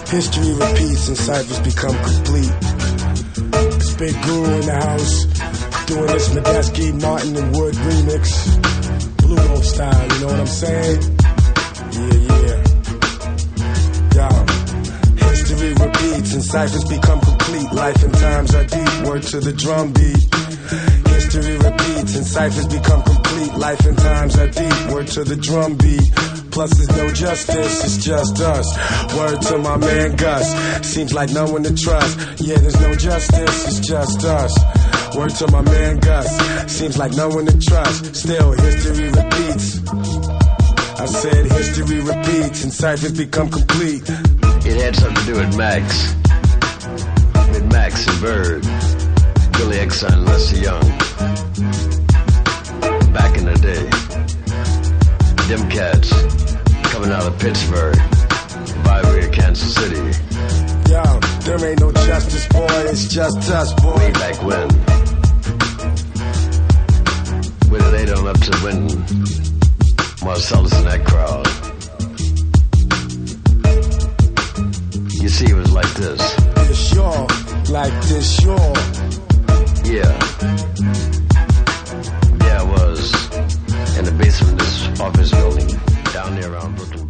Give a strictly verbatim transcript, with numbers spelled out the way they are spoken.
History repeats and ciphers become complete. It's Big Guru in the house, doing this Medeski, Martin and Wood remix. Blue Note style, you know what I'm saying? Yeah, yeah. Yo. History repeats and ciphers become complete. Life and times are deep, word to the drum beat. History repeats and ciphers become complete. Life and times are deep, word to the drum beat. Plus there's no justice, it's just us. Word to my man Gus, seems like no one to trust. Yeah, there's no justice, it's just us. Word to my man Gus, seems like no one to trust. Still, history repeats. I said history repeats and ciphers become complete. It had something to do with Max. With Max and Bird. Billy Exxon and Lester Young. Back in the day. Them cats coming out of Pittsburgh, Vibrator, Kansas City. Yo, there ain't no justice, boy, it's just us, boy. Way back when. With it eight on up to Winton, Marcellus and that crowd. You see, it was like this. This sure, like this sure. Yeah. Yeah, it was in the basement of this office building down there around Brooklyn.